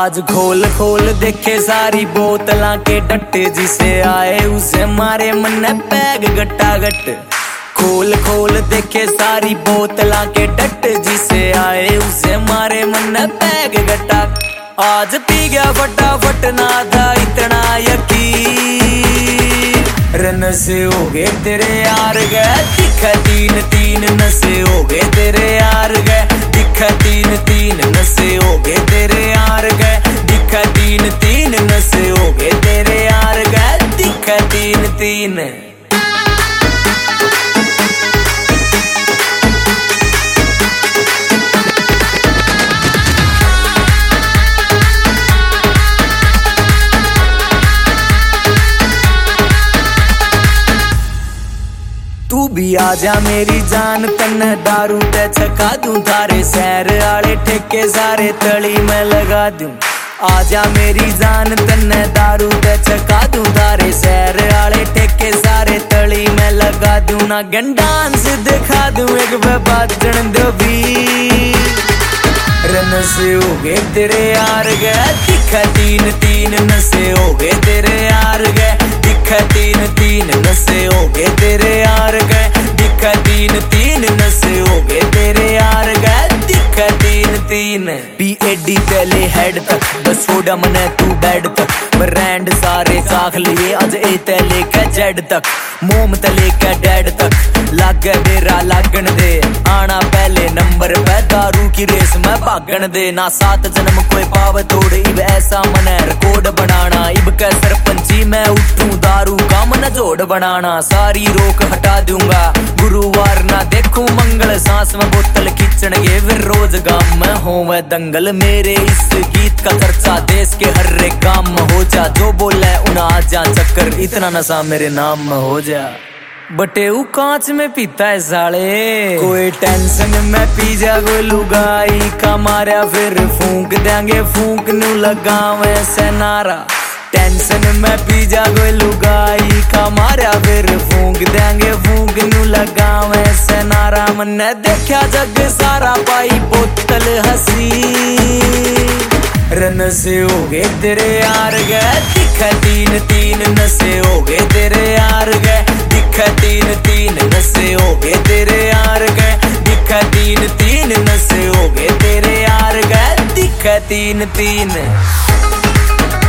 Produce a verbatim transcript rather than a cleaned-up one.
आज खोल खोल देखे सारी बोतलां के डट्टे, जिसे आए उसे मारे मन पैग गट्टा गट। खोल खोल देखे सारी बोतलां के डट्टे, जिसे आए उसे मारे मन पैग गट्टा। आज पी गया फटाफट ना था इतना यकीन, नशे हो गए तेरे यार गए दिखा तीन तीन, नशे हो गए तेरे यार गए दिखा तीन तीन, नशे हो गए तेरे यार गए दिखा तीन तीन, नशे हो गए तेरे यार गए दिखा तीन तीन। तू भी आजा मेरी जान, तन्ने दारू ते छका दूं, थारे शहर आले ठेके सारे तली में लगा दूं। आजा मेरी जान, तन्ने दारू ते छका दूं, थारे शहर आले ठेके सारे तली में लगा दूं। ना डांस दिखा दूं एक बाजन दो भी, नशे हो गए तेरे यार गए दिखा तीन तीन, नशे हो गए तेरे यार गए दिखा तीन तीन, नशे हो गए तेरे यार गए दिखा तीन तीन, नशे हो गए तेरे यार गए दिखा तीन तीन। पी एडी पहले हेड तक बस छोड़ा मने तू बेड तक, ब्रांड सारे साख लिए अज ए तले के जेड तक, मोम तले के डेड तक, लागे बेरा लागन दे आना पहले नंबर पे, दारू की रेस में भागन दे। ना सात जन्म कोई पाव तोड़, इब ऐसा मने रिकॉर्ड बनाना, इब के सरपंची मैं उठूं दारू का मन जोड़ बनाना। सारी रोक हटा दूंगा गुरुवार ना देखूं मंगल, सांस में बोतल खींचन के फिर रोज गाम में होवे दंगल। मेरे इस गीत का खर्चा देश के हर एक काम में हो जा, जो बोले उन आ जा चक्कर, इतना नशा मेरे नाम में हो जा। बटे ऊ कांच में पीता है साले, कोई टेंशन में पी जा कोई लुगाई का मारा, फिर फूंक देंगे फूंक नू लगावे से नारा। टेंशन में पी जा कोई लुगाई का मारा, फिर फूंक देंगे फूंक नू लगावे से नारा। मन्ने देखा जग सारा पाई बोतल हसी, नशे हो गए तेरे यार गए दिखा तीन तीन, नशे हो गए तेरे यार गए दिखा तीन तीन, नशे हो गए तेरे यार गए दिखा तीन तीन, नशे हो गए तेरे यार गए दिखा तीन तीन।